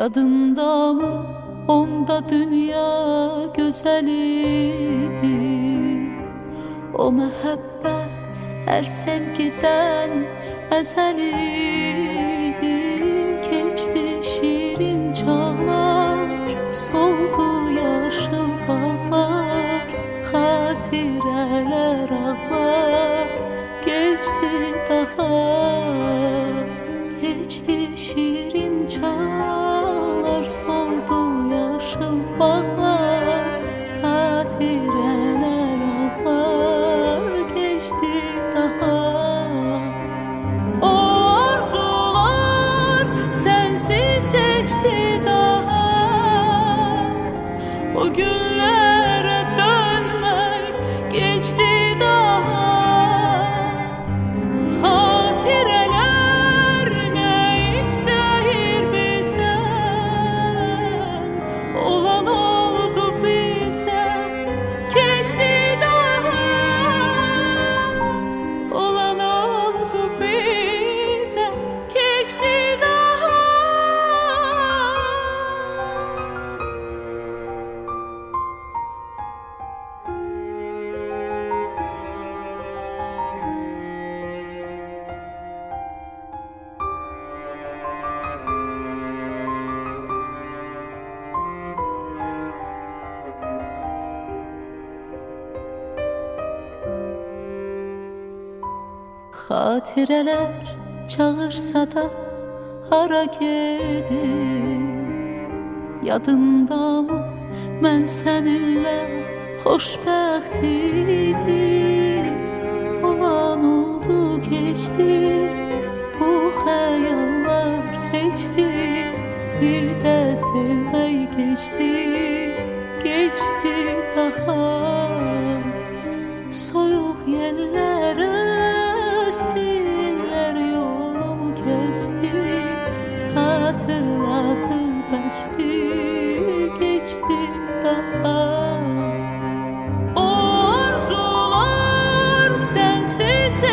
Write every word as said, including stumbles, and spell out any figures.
Yadında mı onda dünya güzeliydi? O mehabbet her sevgiden ezeliydi. Geçti şirin çağlar, soldu yaşıl bağlar, hatireler ağlar. Geçti daha, geçti şirin çağlar, soldu yaşıl bağlar, hatireler ağlar. Geçti daha. O arzular sensiz seçti daha. O günlere dönmek geçti daha. Hatireler ne ister bizden, olan oldu bize geçti daha. Olan oldu bize geçti daha. Hatireler çağırsa da hara gedim? Yadında mı mən səninlə xoşbəxt idim? Olan oldu geçti, bu xəyallar keçdi. Bir də sevmək geçti, geçti daha. Soyuq yerlərə estinler yolumu kesti, hatırladı besti, geçti daha. O arzular sensiz